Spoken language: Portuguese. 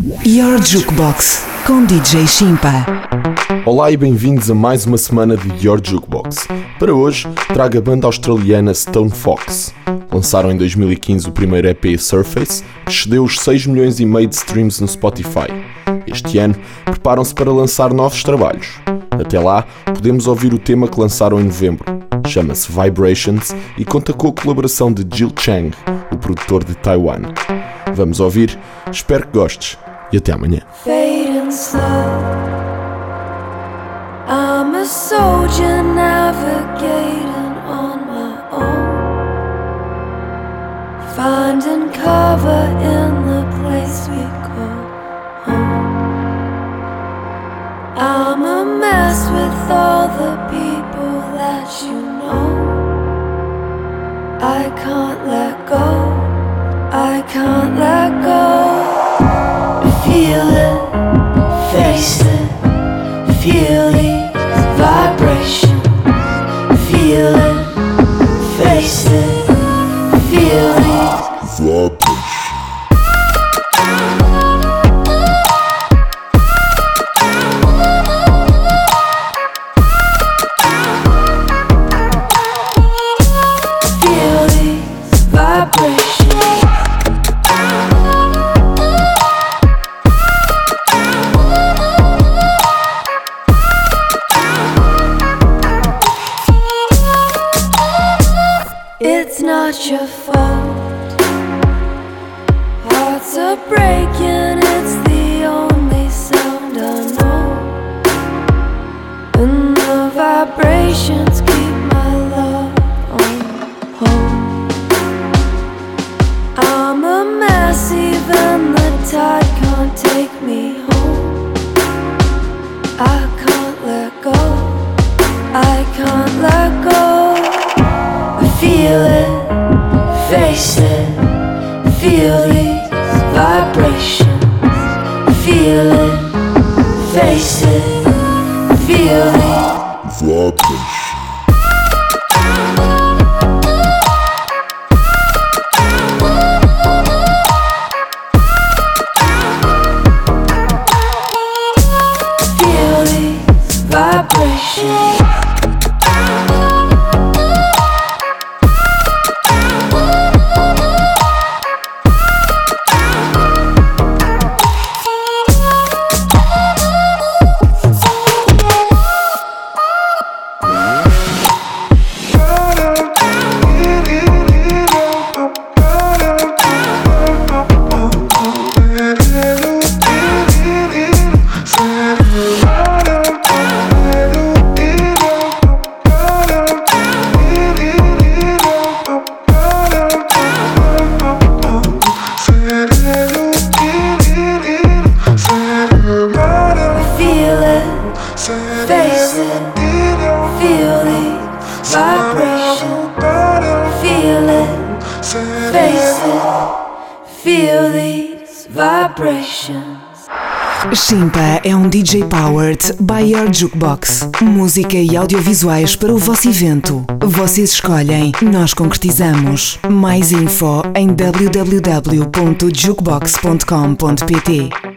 Your Jukebox com DJ Shimpa. Olá e bem-vindos a mais uma semana de Your Jukebox. Para hoje, trago a banda australiana Stone Fox. Lançaram em 2015 o primeiro EP Surface, que excedeu os 6 milhões e meio de streams no Spotify. Este ano, preparam-se para lançar novos trabalhos. Até lá, podemos ouvir o tema que lançaram em novembro. Chama-se Vibrations e conta com a colaboração de Jill Chang, o produtor de Taiwan. Vamos ouvir, espero que gostes e até amanhã. Fading slow, I'm a soldier navigating on my own, finding cover in the place we call home. I'm a mess with all the people that you know. I can't let go, I can't let go. Feel it, face it, feel these vibrations. Feel it, face it, feel these vibrations. Feel these vibrations. It's not your fault. Hearts are breaking, it's the only sound I know. And the vibrations keep my love on hold. I'm a mess, even the tide can't take me home. I can't let go, I can't let go. Feel it, face it, feel these vibrations. Feel it, face it, feel these vibrations. Feel these vibrations. Face it, feel these vibrations. Feel it, face it, feel these vibrations. Shimpa é um DJ powered by Your Jukebox. Música e audiovisuais para o vosso evento. Vocês escolhem, nós concretizamos. Mais info em www.jukebox.com.pt.